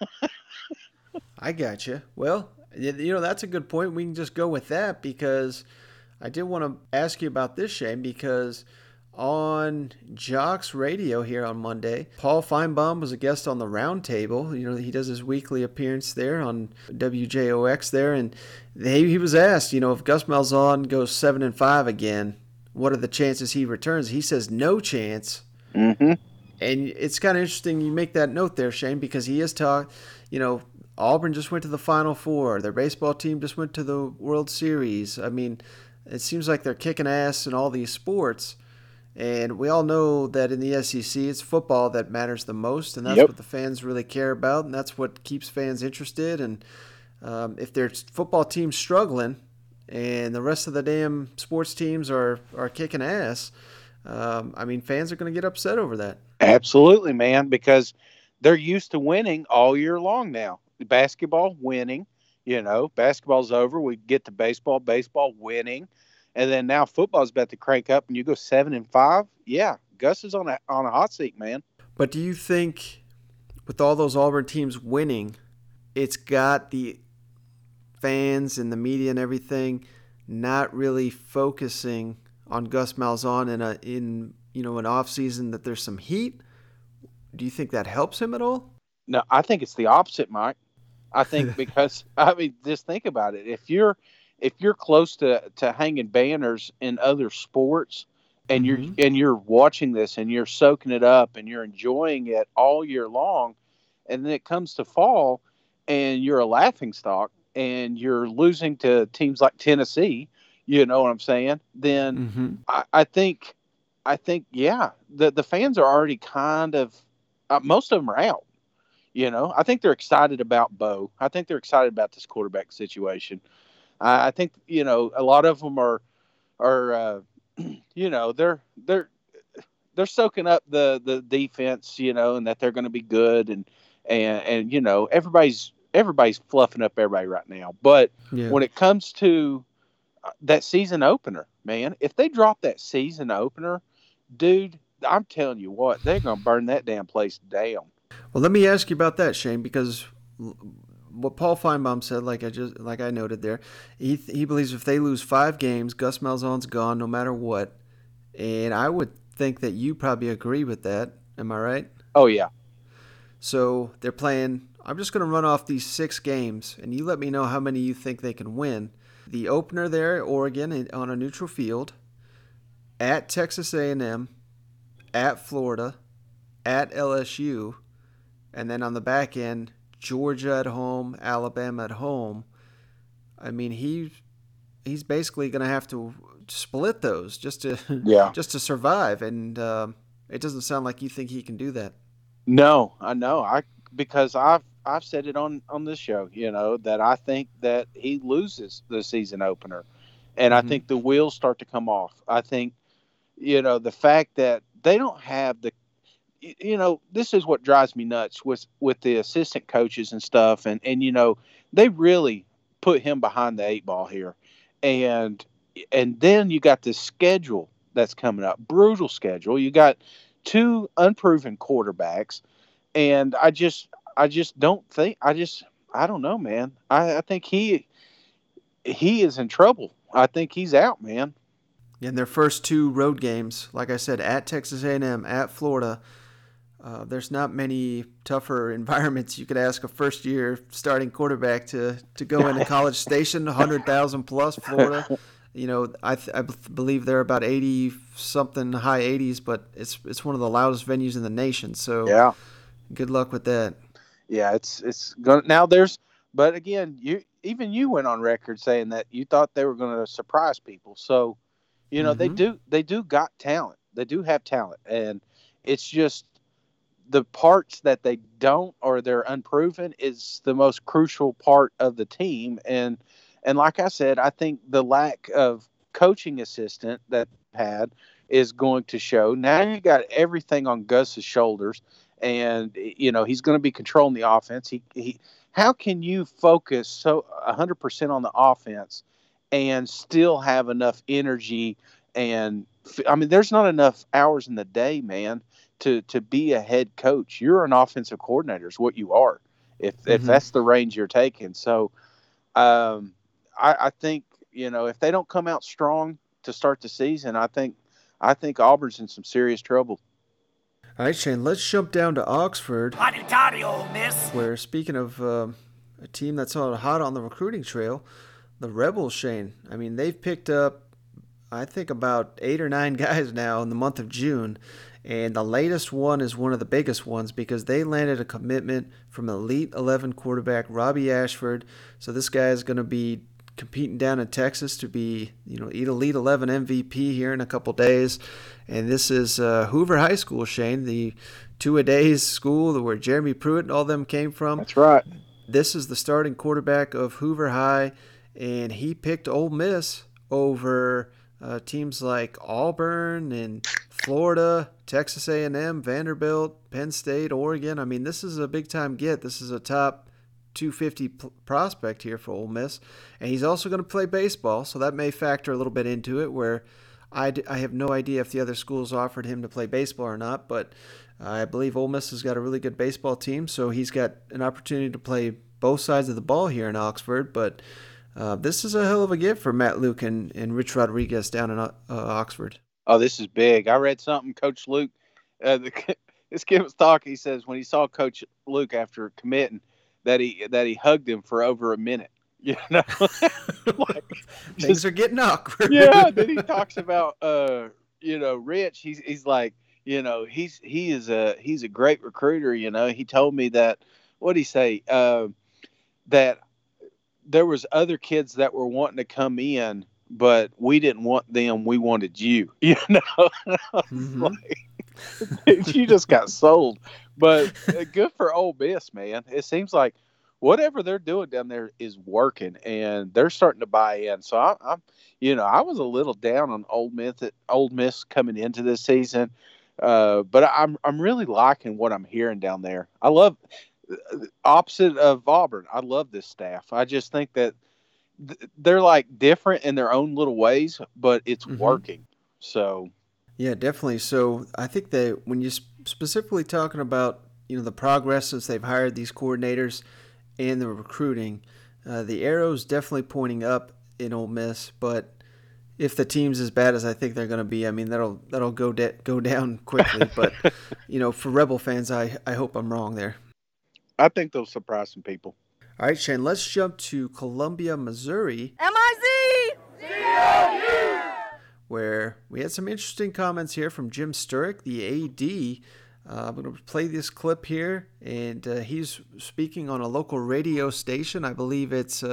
I got you. Well, you know, that's a good point. We can just go with that, because I did want to ask you about this, Shane, because on Jocks Radio here on Monday, Paul Feinbaum was a guest on the Roundtable. You know, he does his weekly appearance there on WJOX there, and he was asked, you know, if Gus Malzahn goes 7-5 again, what are the chances he returns? He says no chance. Mm-hmm. And it's kind of interesting you make that note there, Shane, because he is you know, Auburn just went to the Final Four. Their baseball team just went to the World Series. I mean, it seems like they're kicking ass in all these sports. And we all know that in the SEC, it's football that matters the most, and that's what the fans really care about, and that's what keeps fans interested. And if their football team's struggling and the rest of the damn sports teams are kicking ass, I mean, fans are going to get upset over that. Absolutely, man, because they're used to winning all year long now. Basketball, winning. You know, basketball's over. We get to baseball, winning. And then now football's about to crank up, and you go 7-5. Yeah, Gus is on a hot seat, man. But do you think, with all those Auburn teams winning, it's got the fans and the media and everything not really focusing on Gus Malzahn in an off season, that there's some heat? Do you think that helps him at all? No, I think it's the opposite, Mike. I think because I mean, just think about it. If you're close to hanging banners in other sports, and you're watching this and you're soaking it up and you're enjoying it all year long, and then it comes to fall and you're a laughingstock and you're losing to teams like Tennessee, you know what I'm saying? Then I think the fans are already kind of most of them are out. You know, I think they're excited about Bo. I think they're excited about this quarterback situation. I think, you know, a lot of them are you know, they're soaking up the defense, you know, and that they're going to be good, and you know, everybody's everybody's fluffing up everybody right now. But Yeah. when it comes to that season opener, man, if they drop that season opener, dude, I'm telling you what, they're going to burn that damn place down. Well, let me ask you about that, Shane, because what Paul Feinbaum said, like I noted there, he believes if they lose 5 games, Gus Malzahn's gone no matter what. And I would think that you probably agree with that. Am I right? Oh, yeah. So they're playing, I'm just going to run off these 6 games, and you let me know how many you think they can win. The opener there, Oregon, on a neutral field, at Texas A&M, at Florida, at LSU, and then on the back end, Georgia at home, Alabama at home. I mean, he's basically going to have to split those just to survive, and it doesn't sound like you think he can do that. No, I know. Because I've said it on this show, that I think that he loses the season opener, and I think the wheels start to come off. I think, the fact that they don't have this is what drives me nuts with the assistant coaches and stuff, and they really put him behind the 8 ball here, and then you got this schedule that's coming up, brutal schedule. You got 2 unproven quarterbacks, and I just don't think I don't know, man. I think he is in trouble. I think he's out, man. In their first 2 road games, like I said, at Texas A&M, at Florida, there's not many tougher environments you could ask a first-year starting quarterback to go into College Station, 100,000 plus Florida. I believe they're about 80-something, high 80s, but it's one of the loudest venues in the nation. So yeah, good luck with that. Yeah, it's going now. But again, you went on record saying that you thought they were going to surprise people. So, they do got talent. They do have talent, and it's just the parts that they don't or they're unproven is the most crucial part of the team. And like I said, I think the lack of coaching assistant that had is going to show. Now you got everything on Gus's shoulders, and he's going to be controlling the offense. How can you focus so 100% on the offense and still have enough energy? And I mean, there's not enough hours in the day, man, to be a head coach. You're an offensive coordinator is what you are, if that's the range you're taking. So I think, if they don't come out strong to start the season, I think Auburn's in some serious trouble. All right, Shane, let's jump down to Oxford, Ole Miss. where, speaking of a team that's hot on the recruiting trail, the Rebels, Shane, I mean, they've picked up, I think, about 8 or 9 guys now in the month of June, and the latest one is one of the biggest ones because they landed a commitment from Elite 11 quarterback Robbie Ashford. So this guy is going to be competing down in Texas to be, Elite 11 MVP here in a couple days. And this is Hoover High School, Shane, the two-a-days school where Jeremy Pruitt and all them came from. That's right. This is the starting quarterback of Hoover High, and he picked Ole Miss over teams like Auburn and Florida, Texas A&M, Vanderbilt, Penn State, Oregon. I mean, this is a big-time get. This is a top 250 prospect here for Ole Miss. And he's also going to play baseball, so that may factor a little bit into it, where I have no idea if the other schools offered him to play baseball or not, but I believe Ole Miss has got a really good baseball team, so he's got an opportunity to play both sides of the ball here in Oxford. But this is a hell of a gift for Matt Luke and Rich Rodriguez down in Oxford. Oh, this is big. I read something, Coach Luke, this kid was talking, he says when he saw Coach Luke after committing that he hugged him for over a minute. Things are getting awkward. Yeah, then he talks about Rich. He's like, he's a great recruiter. He told me that. What'd he say? That there was other kids that were wanting to come in, but we didn't want them. We wanted you. Like, you just got sold. But good for Ole Miss, man. It seems like whatever they're doing down there is working, and they're starting to buy in. So I was a little down on Ole Miss coming into this season, but I'm really liking what I'm hearing down there. I love opposite of Auburn. I love this staff. I just think that they're like different in their own little ways, but it's working. So, yeah, definitely. So I think that when you're specifically talking about, the progress since they've hired these coordinators and the recruiting, the arrow's definitely pointing up in Ole Miss. But if the team's as bad as I think they're going to be, I mean, that'll go down quickly. But for Rebel fans, I hope I'm wrong there. I think they'll surprise some people. All right, Shane, let's jump to Columbia, Missouri. M-I-Z! Where we had some interesting comments here from Jim Sturrick, the AD. I'm going to play this clip here, and he's speaking on a local radio station. I believe it's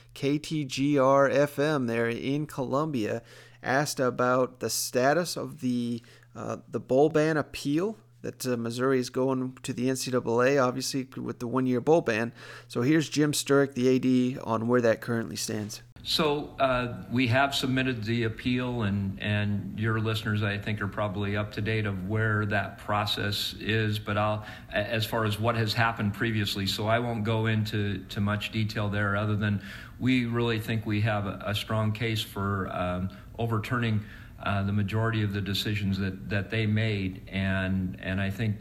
KTGR-FM there in Columbia, asked about the status of the bowl ban appeal that Missouri is going to the NCAA, obviously with the one-year bowl ban. So here's Jim Sturrick, the AD, on where that currently stands. So we have submitted the appeal, and your listeners, I think, are probably up to date of where that process is. But as far as what has happened previously, so I won't go into much detail there, other than we really think we have a strong case for overturning the majority of the decisions that they made, and I think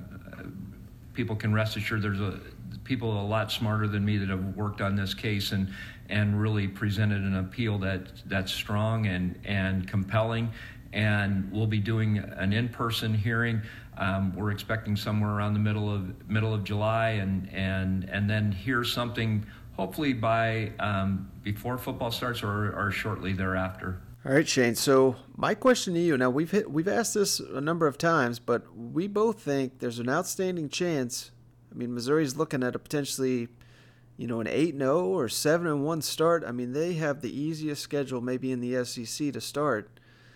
people can rest assured there's people a lot smarter than me that have worked on this case and really presented an appeal that's strong and compelling. And we'll be doing an in-person hearing. We're expecting somewhere around the middle of July, and then hear something hopefully by before football starts or shortly thereafter. All right, Shane. So my question to you, now we've asked this a number of times, but we both think there's an outstanding chance. I mean, Missouri's looking at a potentially, an 8-0 or 7-1 start. I mean, they have the easiest schedule maybe in the SEC to start.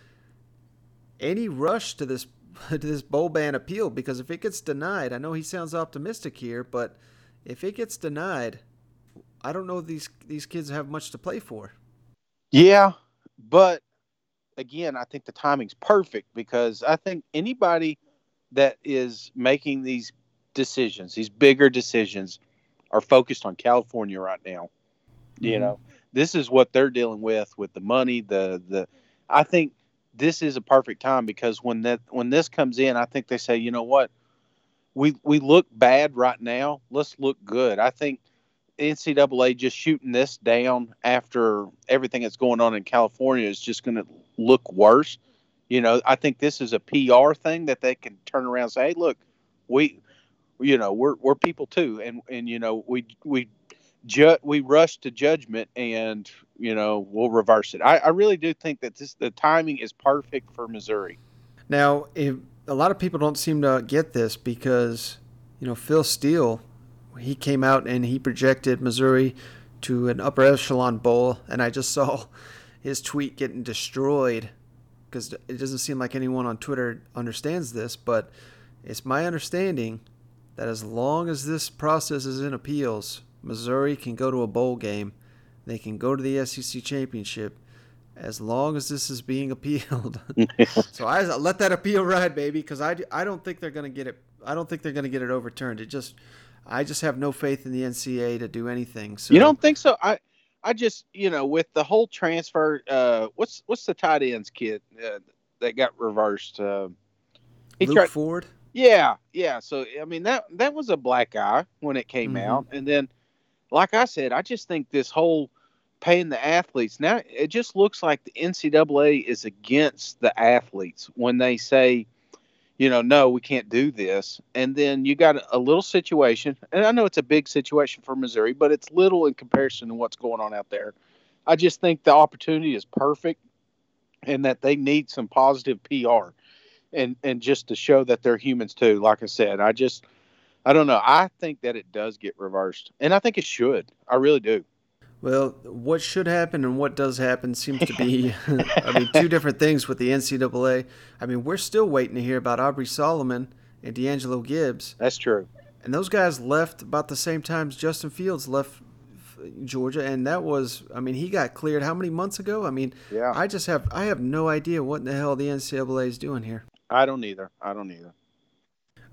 Any rush to this bowl ban appeal? Because if it gets denied, I know he sounds optimistic here, but if it gets denied, I don't know if these kids have much to play for. Yeah. But again, I think the timing's perfect, because I think anybody that is making these decisions, these bigger decisions, are focused on California right now. Mm-hmm. This is what they're dealing with the money. I think this is a perfect time, because when this comes in, I think they say, you know what, we look bad right now. Let's look good. I think NCAA just shooting this down after everything that's going on in California is just going to look worse. I think this is a PR thing that they can turn around and say, hey, look, we're people too. And we rush to judgment, and, we'll reverse it. I really do think that the timing is perfect for Missouri. Now, a lot of people don't seem to get this, because, Phil Steele, he came out and he projected Missouri to an upper echelon bowl, and I just saw his tweet getting destroyed, because it doesn't seem like anyone on Twitter understands this, but it's my understanding that as long as this process is in appeals, Missouri can go to a bowl game. They can go to the SEC championship as long as this is being appealed. So I let that appeal ride, baby, because I don't think they're going to get it. I don't think they're going to get it overturned. I just have no faith in the NCAA to do anything. So, you don't think so? I just, with the whole transfer, what's the tight ends kid that got reversed? Luke Ford? Yeah. So, I mean, that was a black eye when it came out. And then, like I said, I just think this whole paying the athletes, now it just looks like the NCAA is against the athletes when they say, no, we can't do this. And then you got a little situation, and I know it's a big situation for Missouri, but it's little in comparison to what's going on out there. I just think the opportunity is perfect, and that they need some positive PR and just to show that they're humans too. Like I said, I don't know. I think that it does get reversed, and I think it should. I really do. Well, what should happen and what does happen seems to be, two different things with the NCAA. I mean, we're still waiting to hear about Aubrey Solomon and D'Angelo Gibbs. That's true. And those guys left about the same time as Justin Fields left Georgia, and that was, he got cleared how many months ago? Yeah. I have no idea what in the hell the NCAA is doing here. I don't either. All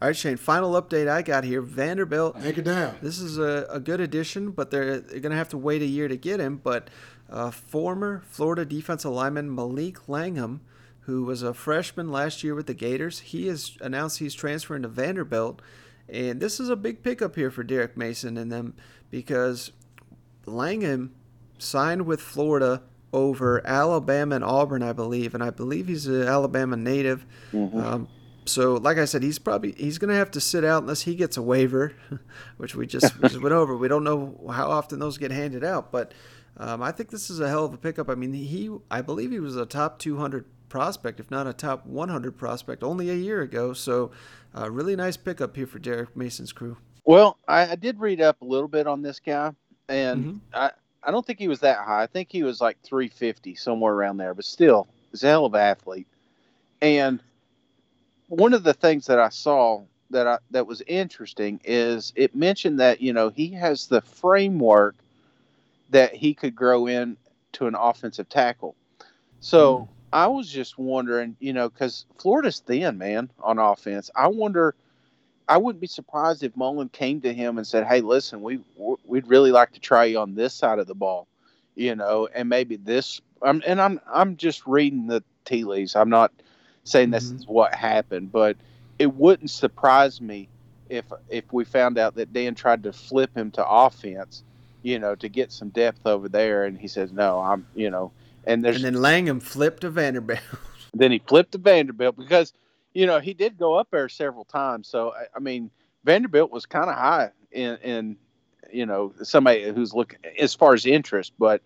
All right, Shane, final update I got here. Vanderbilt. Take it down. This is a good addition, but they're going to have to wait a year to get him. But former Florida defensive lineman Malik Langham, who was a freshman last year with the Gators, he has announced he's transferring to Vanderbilt. And this is a big pickup here for Derek Mason and them because Langham signed with Florida over Alabama and Auburn, I believe. And I believe he's an Alabama native. Mm-hmm. So, like I said, he's going to have to sit out unless he gets a waiver, which we just went over. We don't know how often those get handed out, but I think this is a hell of a pickup. I mean, I believe he was a top 200 prospect, if not a top 100 prospect, only a year ago. So, really nice pickup here for Derek Mason's crew. Well, I did read up a little bit on this guy, and I don't think he was that high. I think he was like 350, somewhere around there, but still, he's a hell of an athlete. And one of the things that I saw that was interesting is it mentioned that, he has the framework that he could grow into an offensive tackle. So I was just wondering, because Florida's thin, man, on offense. I wouldn't be surprised if Mullen came to him and said, hey, listen, we'd really like to try you on this side of the ball, and maybe this. I'm just reading the tea leaves. I'm not saying this is what happened, but it wouldn't surprise me if we found out that Dan tried to flip him to offense, to get some depth over there, and he says, no, and then Langham flipped to Vanderbilt. Then he flipped to Vanderbilt because, he did go up there several times. So, I mean, Vanderbilt was kind of high in somebody who's looking as far as interest, but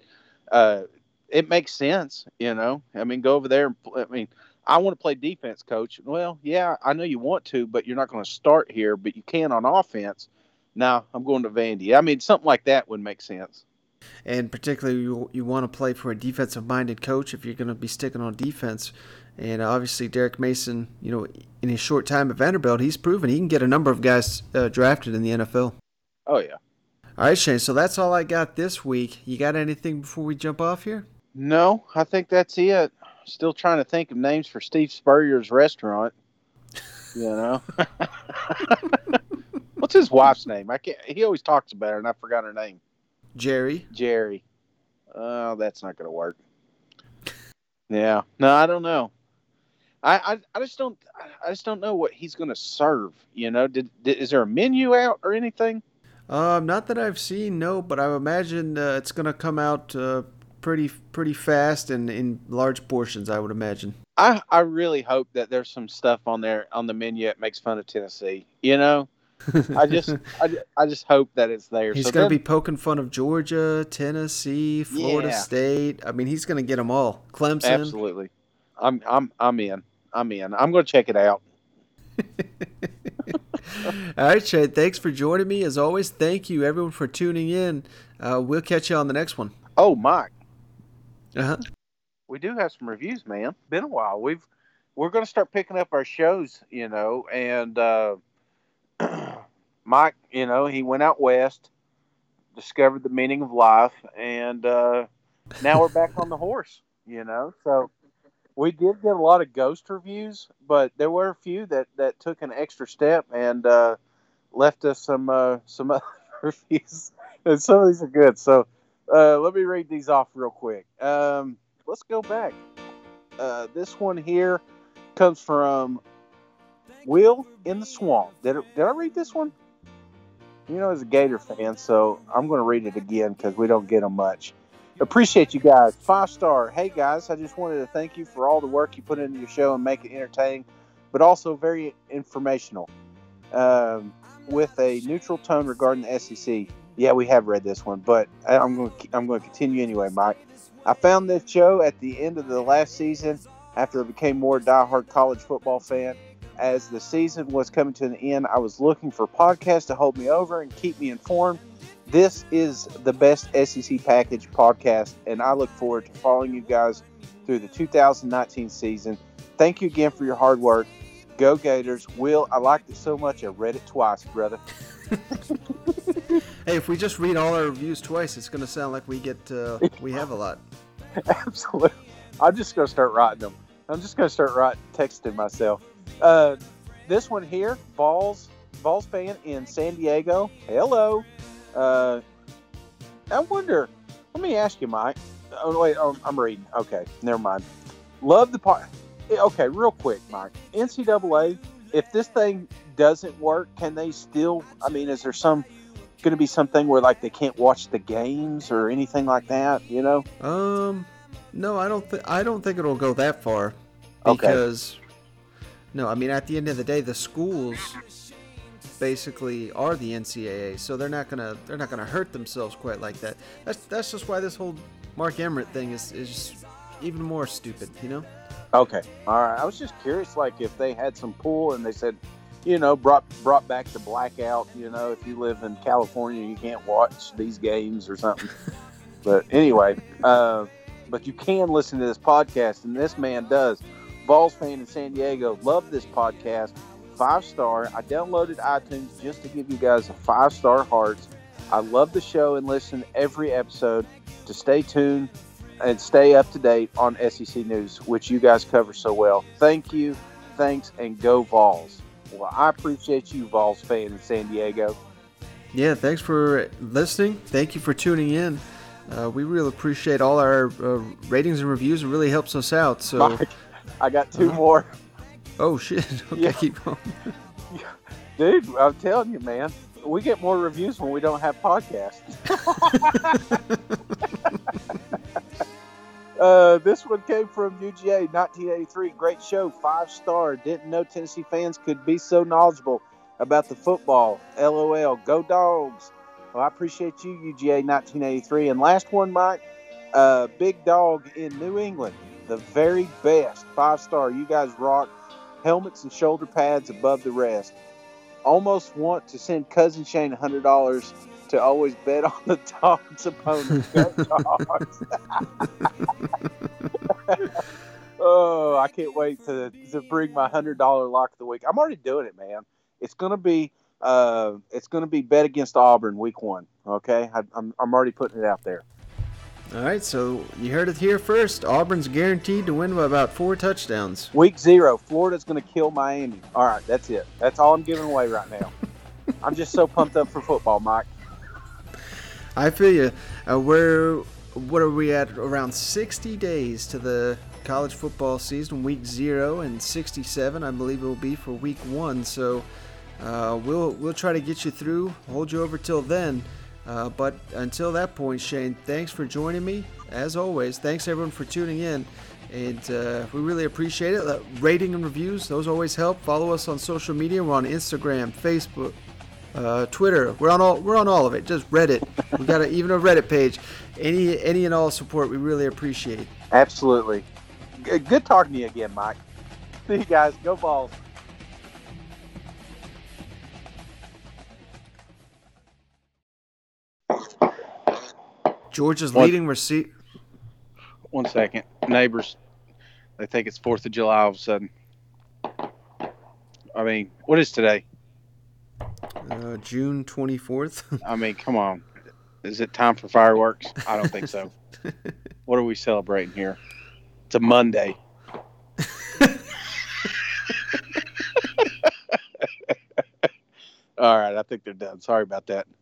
it makes sense, I mean, go over there. I want to play defense, coach. Well, yeah, I know you want to, but you're not going to start here, but you can on offense. Now I'm going to Vandy. I mean, something like that would make sense. And particularly you want to play for a defensive-minded coach if you're going to be sticking on defense. And obviously Derek Mason, in his short time at Vanderbilt, he's proven he can get a number of guys drafted in the NFL. Oh, yeah. All right, Shane, so that's all I got this week. You got anything before we jump off here? No, I think that's it. Still trying to think of names for Steve Spurrier's restaurant. What's his wife's name? He always talks about her, and I forgot her name. Jerry. Oh, that's not going to work. Yeah. No, I don't know. I just don't know what he's going to serve. Is there a menu out or anything? Not that I've seen, no. But I imagine it's going to come out pretty fast and in large portions, I would imagine. I really hope that there's some stuff on there on the menu that makes fun of Tennessee. I just hope that it's there. He's going to be poking fun of Georgia, Tennessee, Florida State. I mean, he's going to get them all. Clemson. Absolutely. I'm in. I'm going to check it out. All right, Shane. Thanks for joining me. As always, thank you everyone for tuning in. We'll catch you on the next one. Oh, Mike. We do have some reviews, man. Been a while. We're going to start picking up our shows, and Mike, he went out west, discovered the meaning of life, and now we're back on the horse, So we did get a lot of ghost reviews, but there were a few that took an extra step and left us some other reviews, and some of these are good. So let me read these off real quick. Let's go back. This one here comes from Will in the Swamp. Did I read this one? As a Gator fan, so I'm going to read it again because we don't get them much. Appreciate you guys. 5-star. Hey, guys, I just wanted to thank you for all the work you put into your show and make it entertaining, but also very informational, with a neutral tone regarding the SEC. Yeah, we have read this one, but I'm going to continue anyway, Mike. I found this show at the end of the last season after I became more diehard college football fan. As the season was coming to an end, I was looking for podcasts to hold me over and keep me informed. This is the best SEC package podcast, and I look forward to following you guys through the 2019 season. Thank you again for your hard work. Go Gators. Will, I liked it so much I read it twice, brother. Hey, if we just read all our reviews twice, it's going to sound like we have a lot. Absolutely. I'm just going to start writing them. I'm just going to start texting myself. this one here, Vols fan in San Diego. Hello. I wonder. Let me ask you, Mike. Oh wait, I'm reading. Okay, never mind. Love the part. Okay, real quick, Mike. NCAA. If this thing doesn't work, can they still? I mean, is there going to be something where like they can't watch the games or anything like that? You know? No, I don't think it'll go that far. Because, no, I mean, at the end of the day, the schools basically are the NCAA, so they're not gonna hurt themselves quite like that. That's just why this whole Mark Emmert thing is even more stupid, you know? Okay, all right. I was just curious, like if they had some pull and they said, you know, brought back the blackout. You know, if you live in California, you can't watch these games or something. But anyway, but you can listen to this podcast, and this man does. Vols fan in San Diego, love this podcast. 5-star. I downloaded iTunes just to give you guys a 5-star hearts. I love the show and listen every episode to stay tuned and stay up to date on SEC news, which you guys cover so well. Thank you, thanks, and go Vols. Well, I appreciate you, Vols fan in San Diego. Yeah, thanks for listening. Thank you for tuning in. We really appreciate all our ratings and reviews. It really helps us out. So, Mike, I got 2 more. Oh, shit. Okay, yeah. Keep going. Dude, I'm telling you, man. We get more reviews when we don't have podcasts. This one came from UGA 1983. Great show, 5-star. Didn't know Tennessee fans could be so knowledgeable about the football. LOL. Go Dogs. Well, I appreciate you, UGA 1983. And last one, Mike. Big Dog in New England. The very best. 5-star. You guys rock. Helmets and shoulder pads above the rest. Almost want to send Cousin Shane $100 to always bet on the Dogs' opponents. Go Dogs. Oh, I can't wait to bring my $100 lock of the week. I'm already doing it, man. It's gonna be bet against Auburn week 1. Okay, I'm already putting it out there. All right, so you heard it here first. Auburn's guaranteed to win by about 4 touchdowns. Week 0, Florida's going to kill Miami. All right, that's it. That's all I'm giving away right now. I'm just so pumped up for football, Mike. I feel you. What are we at? Around 60 days to the college football season, week 0, and 67, I believe it will be for week 1. So we'll try to get you through, hold you over till then. But until that point, Shane, thanks for joining me. As always, thanks everyone for tuning in. And we really appreciate it. Rating and reviews, those always help. Follow us on social media. We're on Instagram, Facebook, Twitter. We're on all of it. Just Reddit. We got even a Reddit page. Any and all support we really appreciate. Absolutely. Good talking to you again, Mike. See you guys. Go Vols. Georgia's leading receiver. 1 second. Neighbors, they think it's 4th of July all of a sudden. I mean, what is today? June 24th. I mean, come on. Is it time for fireworks? I don't think so. What are we celebrating here? It's a Monday. All right, I think they're done. Sorry about that.